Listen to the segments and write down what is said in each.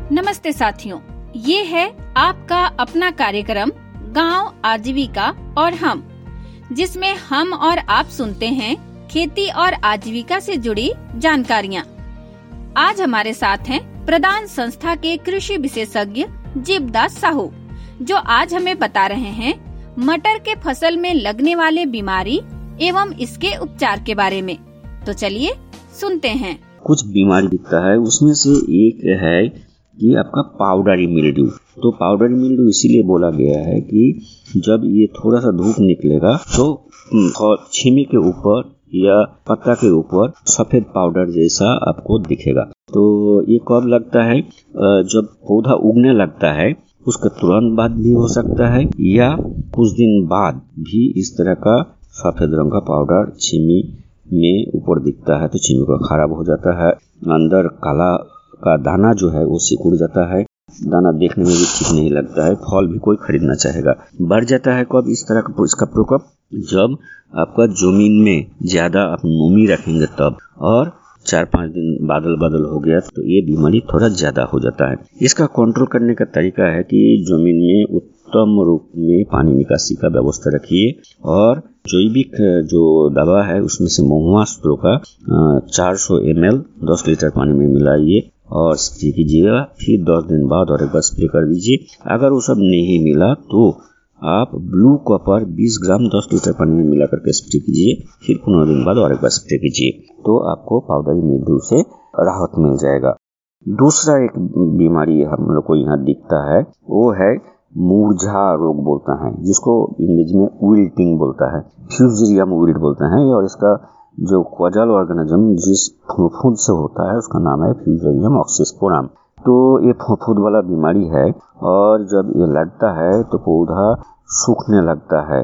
नमस्ते साथियों, ये है आपका अपना कार्यक्रम गांव आजीविका और हम, जिसमें हम और आप सुनते हैं खेती और आजीविका से जुड़ी जानकारियाँ। आज हमारे साथ हैं प्रदान संस्था के कृषि विशेषज्ञ जीवदास साहू, जो आज हमें बता रहे हैं मटर के फसल में लगने वाले बीमारी एवं इसके उपचार के बारे में। तो चलिए सुनते हैं। कुछ बीमारी दिखता है, उसमें से एक है कि आपका पाउडरी मिल्ड्यू। तो पाउडरी मिल्ड्यू इसीलिए बोला गया है कि जब ये थोड़ा सा धूप निकलेगा तो छिमी के ऊपर या पत्ता के ऊपर सफेद पाउडर जैसा आपको दिखेगा। तो ये कब लगता है? जब पौधा उगने लगता है उसके तुरंत बाद भी हो सकता है, या कुछ दिन बाद भी इस तरह का सफेद रंग का पाउडर छिमी में ऊपर दिखता है। तो छिमी को खराब हो जाता है, अंदर काला का दाना जो है वो सिकुड़ जाता है, दाना देखने में भी ठीक नहीं लगता है, फल भी कोई खरीदना चाहेगा। बढ़ जाता है कब इस तरह का इसका प्रकोप? जब आपका जमीन में ज्यादा आप नमी रखेंगे तब, और 4-5 दिन बादल हो गया तो ये बीमारी थोड़ा ज्यादा हो जाता है। इसका कंट्रोल करने का तरीका है कि जमीन में उत्तम रूप में पानी निकासी का व्यवस्था रखिए, और जैविक जो दवा है उसमें से महुआ स्प्रे का 400 ml 10 लीटर पानी में मिलाइए और स्प्रे कीजिएगा। फिर 10 दिन बाद और एक बार स्प्रे कर दीजिए। अगर वो सब नहीं मिला तो आप ब्लू कॉपर 20 ग्राम 10 लीटर पानी में मिला करके स्प्रे कीजिए। फिर 15 दिन बाद और एक बार स्प्रे कीजिए, तो आपको पाउडरी मिल्ड्यू से राहत मिल जाएगा। दूसरा एक बीमारी हम लोग को यहाँ दिखता है, वो है मुरझा रोग बोलता है, जिसको इंग्लिश में विल्टिंग बोलता है, फ्यूजेरियम विल्ट बोलते हैं। और इसका जो कॉजल ऑर्गेनिज्म जिस फफूंद से होता है उसका नाम है फ्यूजेरियम ऑक्सीस्पोरम। तो ये फफूंद वाला बीमारी है, और जब ये लगता है तो पौधा सूखने लगता है।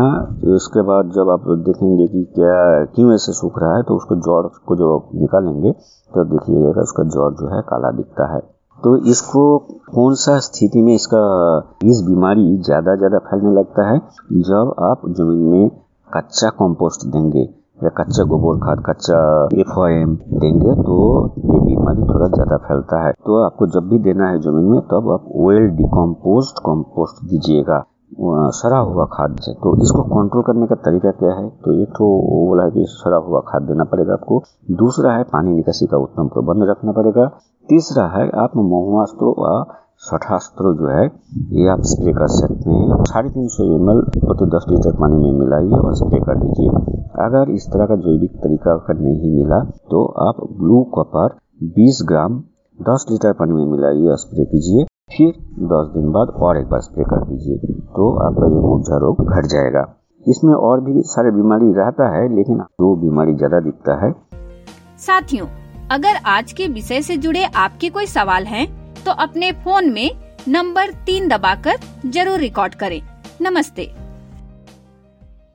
तो इसके बाद जब आप देखेंगे कि क्यों ऐसे सूख रहा है, तो उसको जड़ को जब निकालेंगे तो देखिएगा उसका जड़ जो है काला दिखता है। तो इसको कौन सा स्थिति में इस बीमारी ज्यादा फैलने लगता है? जब आप जमीन में कच्चा कंपोस्ट देंगे या कच्चा गोबर खाद, कच्चा FOM देंगे तो ये बीमारी थोड़ा ज्यादा फैलता है। तो आपको जब भी देना है जमीन में तब आप वेल डिकम्पोज्ड कंपोस्ट दीजिएगा, सड़ा हुआ खाद से। तो इसको कंट्रोल करने का तरीका क्या है? तो एक तो वो बोला है कि सड़ा हुआ खाद देना पड़ेगा आपको। दूसरा है पानी निकासी का उत्तम प्रबंध रखना पड़ेगा। तीसरा है आप महुआस्त्र व सठास्त्र जो है ये आप स्प्रे कर सकते हैं। 350 ml प्रति 10 लीटर पानी में मिलाइए और स्प्रे कर दीजिए। अगर इस तरह का जैविक तरीका अगर नहीं मिला तो आप ब्लू कॉपर 20 ग्राम 10 लीटर पानी में मिलाइए और स्प्रे कीजिए। फिर 10 दिन बाद और एक बार स्प्रे कर दीजिए, तो आपका ये मुरझा रोग घट जाएगा। इसमें और भी सारे बीमारी रहता है, लेकिन दो बीमारी ज्यादा दिखता है। साथियों, अगर आज के विषय से जुड़े आपके कोई सवाल हैं, तो अपने फोन में नंबर 3 दबाकर जरूर रिकॉर्ड करें। नमस्ते।